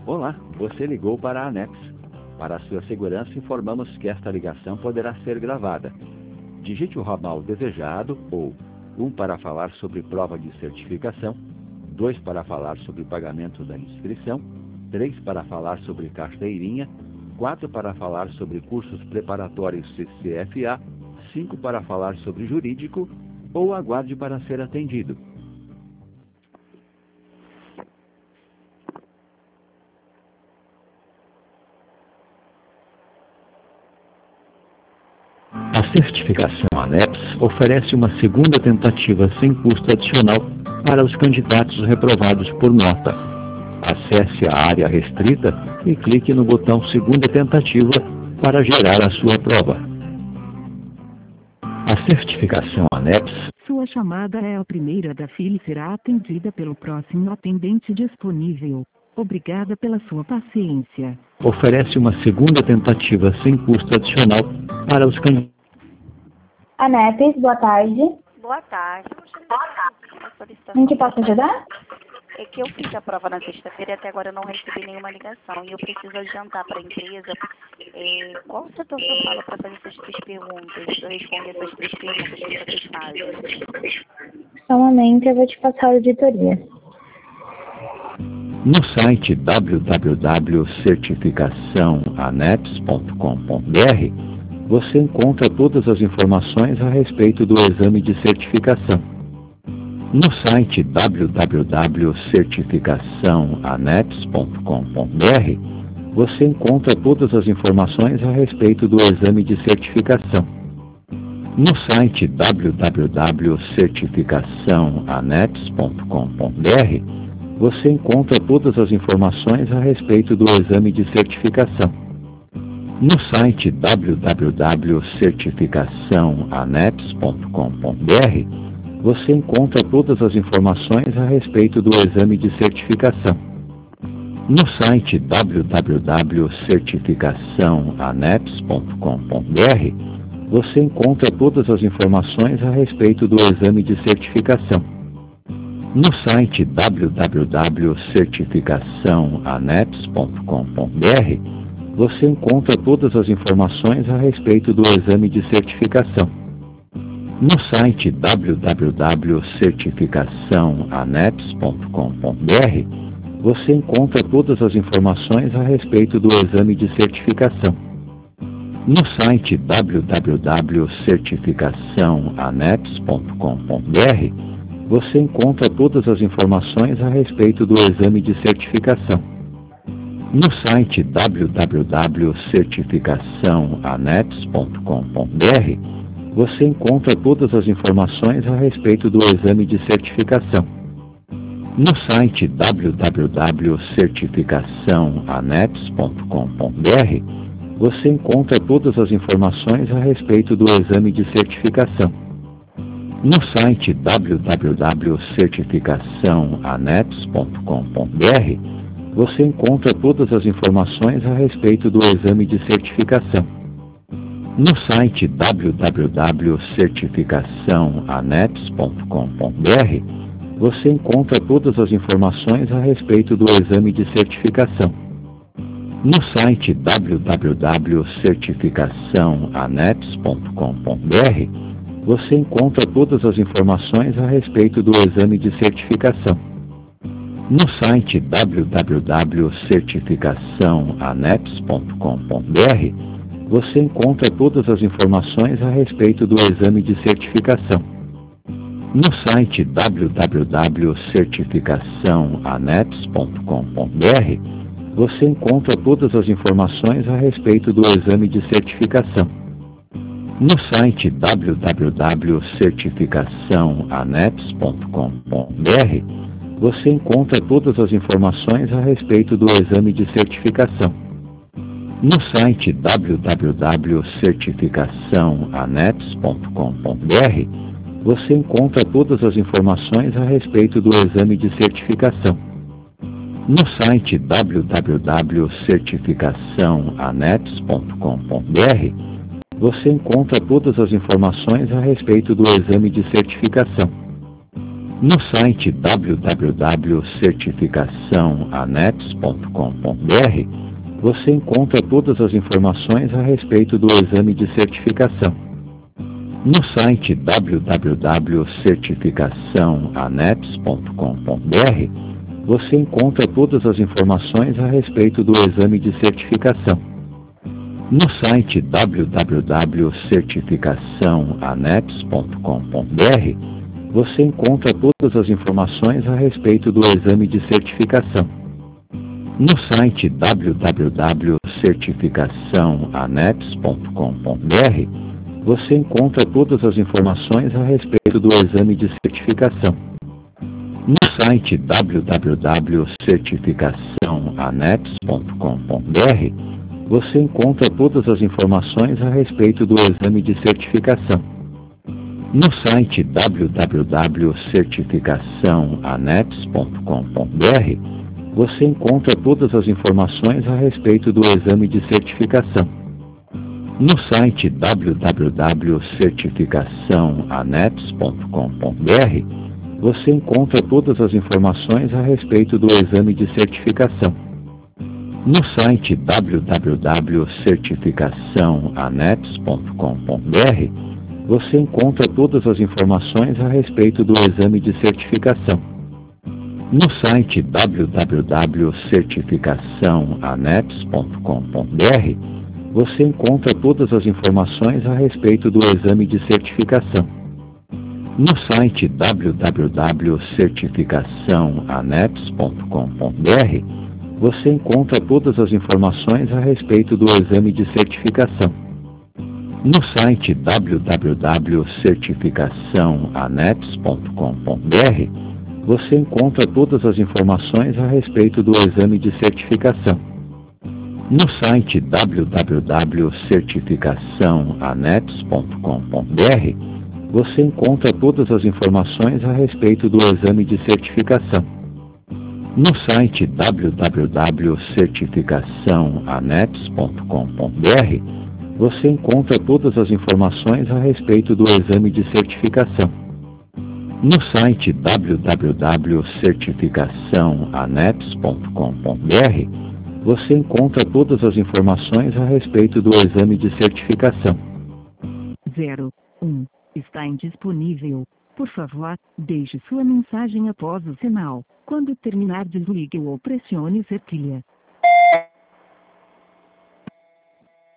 Olá, você ligou para a ANEPS. Para a sua segurança, informamos que esta ligação poderá ser gravada. Digite o ramal desejado ou 1 para falar sobre prova de certificação, 2 para falar sobre pagamento da inscrição, 3 para falar sobre carteirinha, 4 para falar sobre cursos preparatórios CCFA, 5 para falar sobre jurídico ou aguarde para ser atendido. A certificação ANEPS oferece uma segunda tentativa sem custo adicional para os candidatos reprovados por nota. Acesse a área restrita e clique no botão Segunda Tentativa para gerar a sua prova. A certificação ANEPS. Sua chamada é a primeira da fila e será atendida pelo próximo atendente disponível. Obrigada pela sua paciência. Oferece uma segunda tentativa sem custo adicional para os candidatos. ANEPS, boa tarde. Boa tarde. Em que posso ajudar? É que eu fiz a prova na sexta-feira e até agora eu não recebi nenhuma ligação. E eu preciso adiantar para a empresa qual setor que eu falo para fazer essas 3 perguntas. Eu responder essas 3 perguntas que vocês fazem. Só um momento, eu vou te passar a auditoria. No site www.certificaçãoaneps.com.br você encontra todas as informações a respeito do exame de certificação. No site www.certificaçãoaneps.com.br você encontra todas as informações a respeito do exame de certificação. No site www.certificaçãoaneps.com.br você encontra todas as informações a respeito do exame de certificação. No site www.certificaçãoaneps.com.br você encontra todas as informações a respeito do exame de certificação. No site www.certificaçãoaneps.com.br você encontra todas as informações a respeito do exame de certificação. No site www.certificaçãoaneps.com.br você encontra todas as informações a respeito do exame de certificação. No site www.certificaçãoaneps.com.br você encontra todas as informações a respeito do exame de certificação. No site www.certificaçãoaneps.com.br você encontra todas as informações a respeito do exame de certificação. No site www.certificaçãoaneps.com.br você encontra todas as informações a respeito do exame de certificação. No site www.certificaçãoaneps.com.br você encontra todas as informações a respeito do exame de certificação. No site www.certificaçãoaneps.com.br você encontra todas as informações a respeito do exame de certificação. No site www.certificaçãoaneps.com.br você encontra todas as informações a respeito do exame de certificação. No site www.certificaçãoaneps.com.br você encontra todas as informações a respeito do exame de certificação. No site www.certificaçãoaneps.com.br você encontra todas as informações a respeito do exame de certificação. No site www.certificaçãoaneps.com.br você encontra todas as informações a respeito do exame de certificação. No site www.certificaçãoaneps.com.br você encontra todas as informações a respeito do exame de certificação. No site www.certificaçãoaneps.com.br você encontra todas as informações a respeito do exame de certificação. No site www.certificaçãoaneps.com.br você encontra todas as informações a respeito do exame de certificação. No site www.certificaçãoaneps.com.br você encontra todas as informações a respeito do exame de certificação. No site www.certificaçãoaneps.com.br você encontra todas as informações a respeito do exame de certificação. No site www.certificaçãoaneps.com.br você encontra todas as informações a respeito do exame de certificação. No site www.certificaçãoaneps.com.br você encontra todas as informações a respeito do exame de certificação. No site www.certificaçãoaneps.com.br você encontra todas as informações a respeito do exame de certificação. No site www.certificaçãoaneps.com.br você encontra todas as informações a respeito do exame de certificação. No site www.certificaçãoaneps.com.br você encontra todas as informações a respeito do exame de certificação. No site www.certificaçãoaneps.com.br você encontra todas as informações a respeito do exame de certificação. No site www.certificaçãoaneps.com.br você encontra todas as informações a respeito do exame de certificação. No site www.certificaçãoaneps.com.br você encontra todas as informações a respeito do exame de certificação. No site www.certificaçãoaneps.com.br você encontra todas as informações a respeito do exame de certificação. No site www.certificaçãoaneps.com.br você encontra todas as informações a respeito do exame de certificação. No site www.certificaçãoaneps.com.br você encontra todas as informações a respeito do exame de certificação. No site www.certificaçãoaneps.com.br você encontra todas as informações a respeito do exame de certificação. 01. Está indisponível. Por favor, deixe sua mensagem após o sinal. Quando terminar, desligue ou pressione cerquilha.